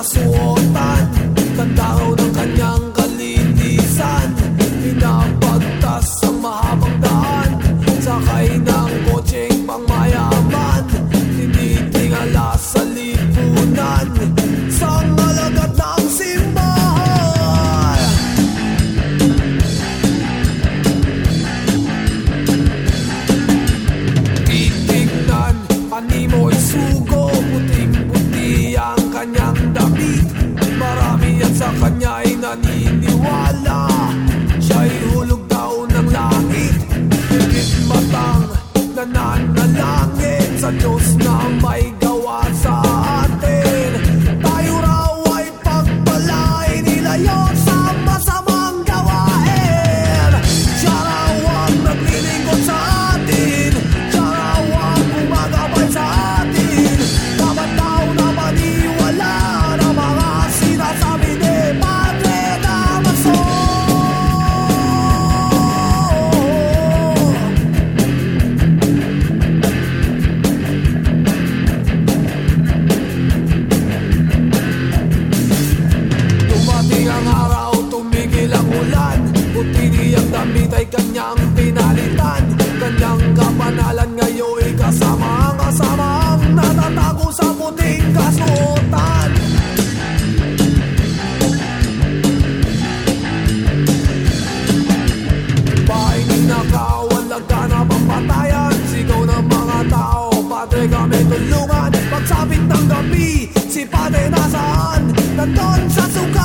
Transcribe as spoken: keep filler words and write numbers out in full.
kasuotan. Ganda raw ng kanyang kalinisan, pinapagtas ang mahabang daan, sakay ng kotseng pangmayaman, tinitingala sa lipunan, sa ngalagat ng simbahan. Titignan, animo'y sugo, puting-puti ang kanyang damit. Marami yan sa kanya'y naniniwala, siya'y hulog daw ng langit. Higit matang nananalangin sa Diyos na may gawa sa atin. Tayo raw ay pagpalain, nilayo sa masamang gawain. Siya raw ang naglilingkod sa atin, siya raw ang gumagabay sa atin. Dapat daw na maniwala na mga sinasabi ni Padre Damaso. Dumating ang araw, tumigil ang ulan, puti niyang damit ay kanyang pinalitan. Kanyang kapanalan ngayon'y kasama ang kasama ang natatago sa puting kasuotan. Bahay ninakaw, walang ganap ang patayan, sigaw ng mga tao, Padre kami tulungan. Pagsapit ng gabi, si Padre nasaan? Nandun sa suka